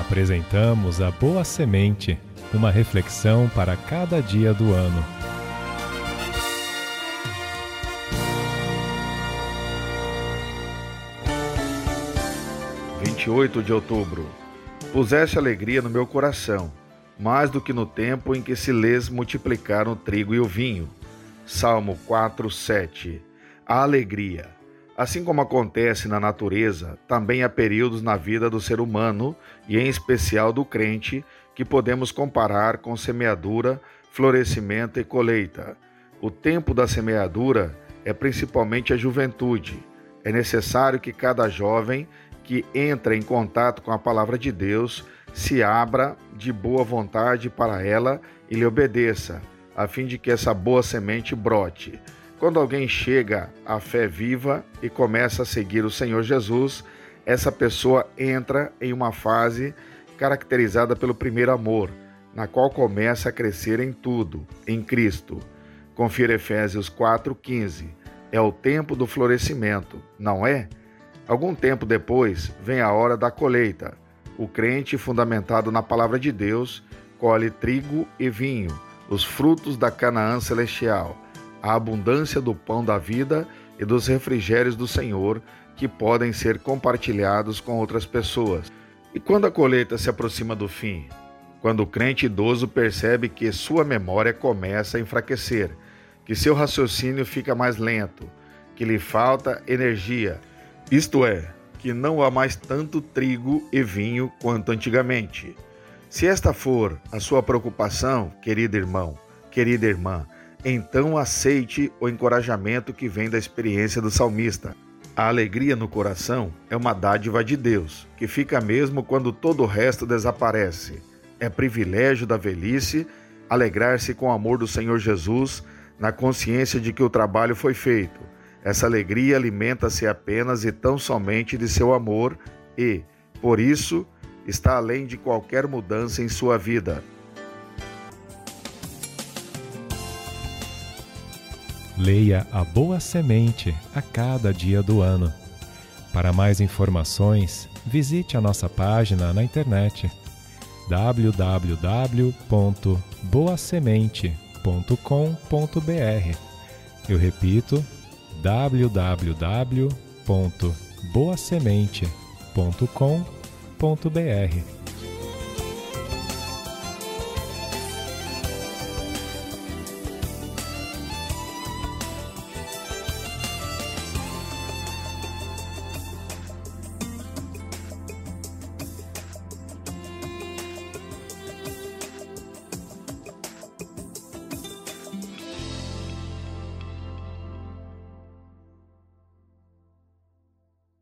Apresentamos a Boa Semente, uma reflexão para cada dia do ano. De outubro. Puseste alegria no meu coração, mais do que no tempo em que se lhes multiplicaram o trigo e o vinho. Salmo 4:7. A alegria. Assim como acontece na natureza, também há períodos na vida do ser humano, e em especial do crente, que podemos comparar com semeadura, florescimento e colheita. O tempo da semeadura é principalmente a juventude. É necessário que cada jovem que entra em contato com a palavra de Deus se abra de boa vontade para ela e lhe obedeça, a fim de que essa boa semente brote. Quando alguém chega à fé viva e começa a seguir o Senhor Jesus, essa pessoa entra em uma fase caracterizada pelo primeiro amor, na qual começa a crescer em tudo, em Cristo. Confira Efésios 4:15. É o tempo do florescimento, não é? Algum tempo depois, vem a hora da colheita. O crente, fundamentado na palavra de Deus, colhe trigo e vinho, os frutos da Canaã celestial, a abundância do pão da vida e dos refrigérios do Senhor, que podem ser compartilhados com outras pessoas. E quando a colheita se aproxima do fim? Quando o crente idoso percebe que sua memória começa a enfraquecer, que seu raciocínio fica mais lento, que lhe falta energia, isto é, que não há mais tanto trigo e vinho quanto antigamente. Se esta for a sua preocupação, querido irmão, querida irmã, então aceite o encorajamento que vem da experiência do salmista. A alegria no coração é uma dádiva de Deus, que fica mesmo quando todo o resto desaparece. É privilégio da velhice alegrar-se com o amor do Senhor Jesus, na consciência de que o trabalho foi feito. Essa alegria alimenta-se apenas e tão somente de seu amor e, por isso, está além de qualquer mudança em sua vida. Leia a Boa Semente a cada dia do ano. Para mais informações, visite a nossa página na internet www.boasemente.com.br. Eu repito, www.boasemente.com.br.